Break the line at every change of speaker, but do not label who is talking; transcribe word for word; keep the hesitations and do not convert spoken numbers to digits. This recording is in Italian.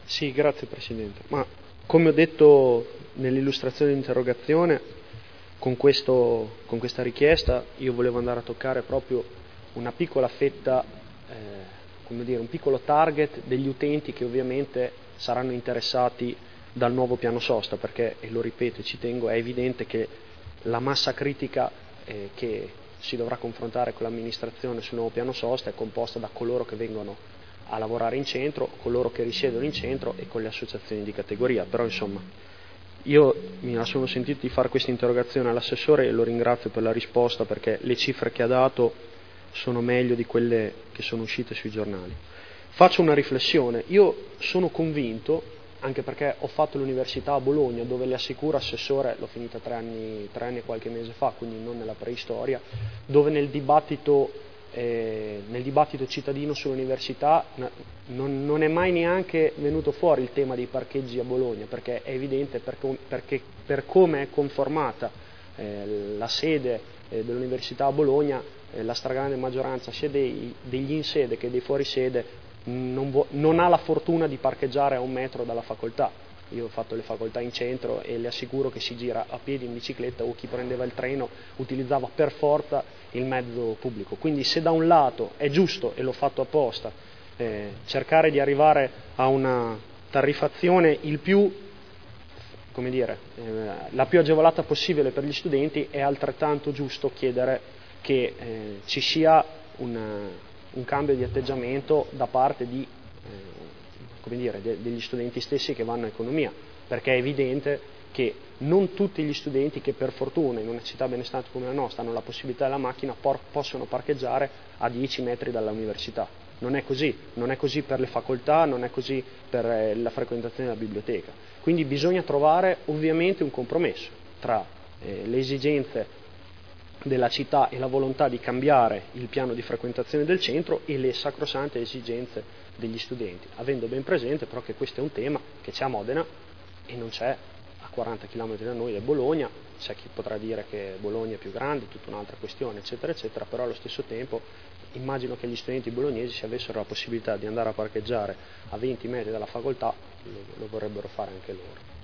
Sì, grazie Presidente. Ma come ho detto nell'illustrazione dell'interrogazione, con, questo, con questa richiesta io volevo andare a toccare proprio una piccola fetta, eh, come dire, un piccolo target degli utenti che ovviamente saranno interessati dal nuovo piano sosta, perché, e lo ripeto e ci tengo, è evidente che la massa critica eh, che si dovrà confrontare con l'amministrazione sul nuovo piano sosta è composta da coloro che vengono a lavorare in centro, coloro che risiedono in centro e con le associazioni di categoria. Però insomma, io mi la sono sentito di fare questa interrogazione all'assessore e lo ringrazio per la risposta, perché le cifre che ha dato sono meglio di quelle che sono uscite sui giornali. Faccio una riflessione. Io sono convinto, anche perché ho fatto l'università a Bologna, dove le assicuro assessore, l'ho finita tre anni, tre anni e qualche mese fa, quindi non nella preistoria, dove nel dibattito Eh, nel dibattito cittadino sull'università non, non è mai neanche venuto fuori il tema dei parcheggi a Bologna, perché è evidente, perché, perché per come è conformata eh, la sede eh, dell'università a Bologna, eh, la stragrande maggioranza sia dei, degli in sede che dei fuori sede non, non ha la fortuna di parcheggiare a un metro dalla facoltà. Io ho fatto le facoltà in centro e le assicuro che si gira a piedi, in bicicletta, o chi prendeva il treno utilizzava per forza il mezzo pubblico. Quindi se da un lato è giusto, e l'ho fatto apposta, eh, cercare di arrivare a una tariffazione il più, come dire, eh, la più agevolata possibile per gli studenti, è altrettanto giusto chiedere che eh, ci sia una, un cambio di atteggiamento da parte di eh, come dire, de, degli studenti stessi che vanno a economia, perché è evidente che non tutti gli studenti che per fortuna in una città benestante come la nostra hanno la possibilità della macchina por, possono parcheggiare a dieci metri dall'università. Non è così, non è così per le facoltà, non è così per eh, la frequentazione della biblioteca. Quindi bisogna trovare ovviamente un compromesso tra eh, le esigenze della città e la volontà di cambiare il piano di frequentazione del centro e le sacrosante esigenze degli studenti, avendo ben presente però che questo è un tema che c'è a Modena e non c'è a quaranta chilometri da noi, è Bologna. C'è chi potrà dire che Bologna è più grande, tutta un'altra questione, eccetera, eccetera, però allo stesso tempo immagino che gli studenti bolognesi, se avessero la possibilità di andare a parcheggiare a venti metri dalla facoltà, lo, lo vorrebbero fare anche loro.